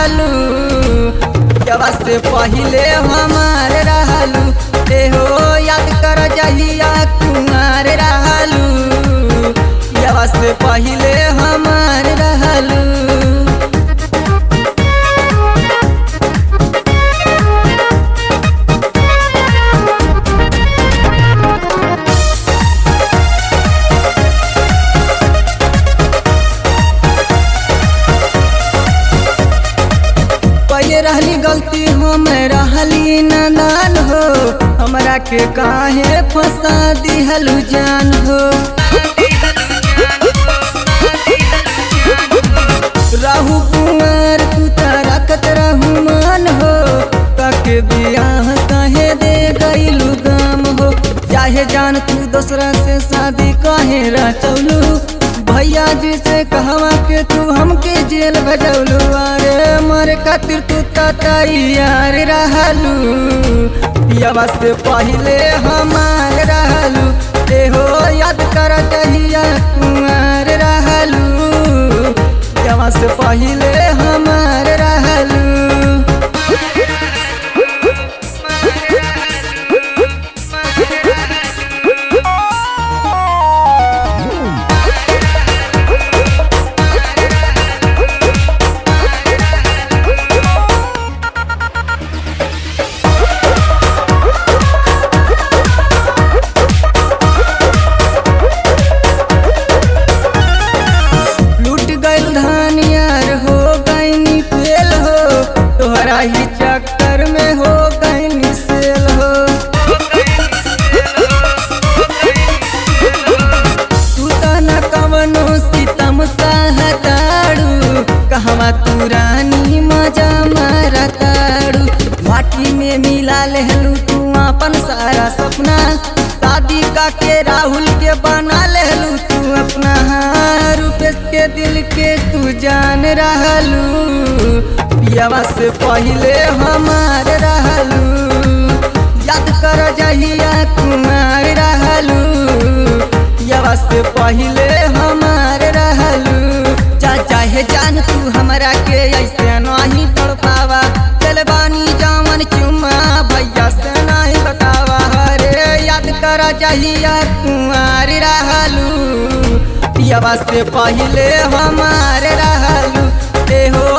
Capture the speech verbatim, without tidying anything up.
रहलू, जवा से पहिले हमार रहलू, एहो याद कर जहिया कुमार रहलू, जवा से पहिले हमार रहलू। पहले रहली गलती हम रहली नादान हो, हमरा के काहे फंसा दिहलु जान हो। रहू कुमार तू रखत रहू मान हो, तके बियाह कहे दे गईलू गाम हो। चाहे जान तू दूसरा से शादी कहे रचौलू, भैया जी से कहवा के तू हमके जेल भेजौलू। अरे मर खातिर तू तैयार रहलू, पियावा से पहिले हमार रहलू, एहो याद कर जहिया कुमार रहलू, पियावा से पहिले हमार रहलू। तोहरा ही चक्कर में हो गई सेल हो, तू तो न कवनो सितम सहताड़ू, कहवा तू रानी मजा मारताड़ू। माटी में मिला लेलू तू अपन सारा सपना, शादी का के राहुल के बना लेलू तू अपना। रूपेश के दिल के तू जान रहलू, पियावा से पहिले हमार रहलू, याद कर जहिया कुमार रहलू, पियावा से पहिले हमार रहलू। जा चाहे जान तू हमरा के ऐसे नहीं तड़पावा, चल बानी जामन चुमा भैया से नहीं बतावा। अरे याद कर जहिया कुमार रहलू, पियावा से पहिले हमार रहलू, एहो